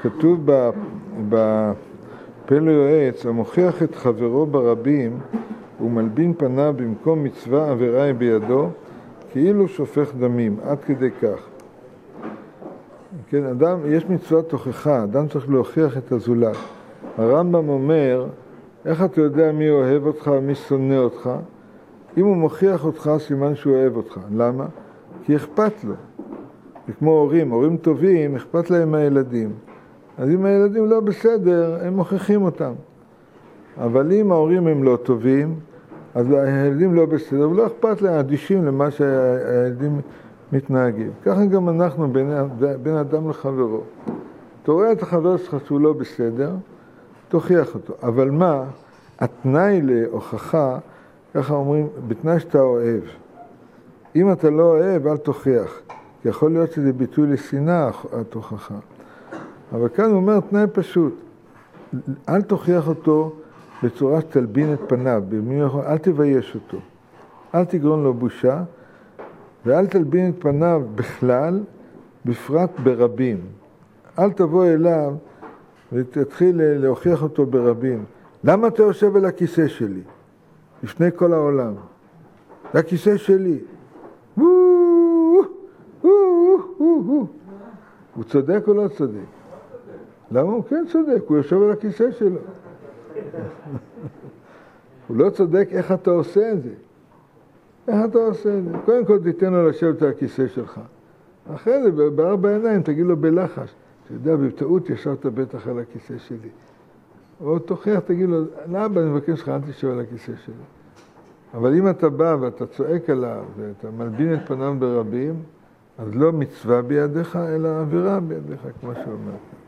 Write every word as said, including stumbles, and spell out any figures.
כתוב בפלא יועץ, המוכיח את חברו ברבים ומלבין פניו במקום מצווה עבירה היא בידו, כאילו שופך דמים, עד כדי כך. כן, אדם, יש מצוות תוכחה, אדם צריך להוכיח את הזולת. הרמב"ם אומר, איך אתה יודע מי אוהב אותך ומי שונא אותך? אם הוא מוכיח אותך, סימן שהוא אוהב אותך. למה? כי אכפת לו. זה כמו הורים, הורים טובים, אכפת להם מהילדים. אז אם הילדים לא בסדר, הם מוכיחים אותם. אבל אם ההורים הם לא טובים, אז הילדים לא בסדר, ולא אכפת להם, אדישים למה שהילדים מתנהגים. ככה גם אנחנו, בין, בין אדם לחברו. אתה רואה את החבר שלך שהוא לא בסדר, תוכיח אותו. אבל מה? התנאי להוכחה, ככה אומרים, בתנאי שאתה אוהב. אם אתה לא אוהב, אל תוכיח. כי יכול להיות שזה ביטוי לשנאה, התוכחה. אבל כאן הוא אומר תנאי פשוט. אל תוכיח אותו בצורה שתלבין את פניו. אל תבייש אותו. אל תגרון לו בושה. ואל תלבין את פניו בכלל, בפרט ברבים. אל תבוא אליו ותתחיל להוכיח אותו ברבים. למה אתה יושב על הכיסא שלי? לפני כל העולם. זה הכיסא שלי. הוא צודק או לא צודק? למה הוא כן צודק? הוא יושב על הכיסא שלו. הוא לא צודק איך אתה עושה את זה. איך אתה עושה את זה? קודם כל תיתן לו לשבת על הכיסא שלך. אחרי זה, בארבע עיניים, תגיד לו בלחש. אתה יודע, בטעות ישבת בטח על הכיסא שלי. או תוכיח, תגיד לו, למה אני מבקש לך, אל תשב על הכיסא שלי. אבל אם אתה בא ואתה צועק עליו, ואתה מלבין את פניו ברבים, אז לא מצווה בידיך, אלא עבירה בידיך, כמו שאומר.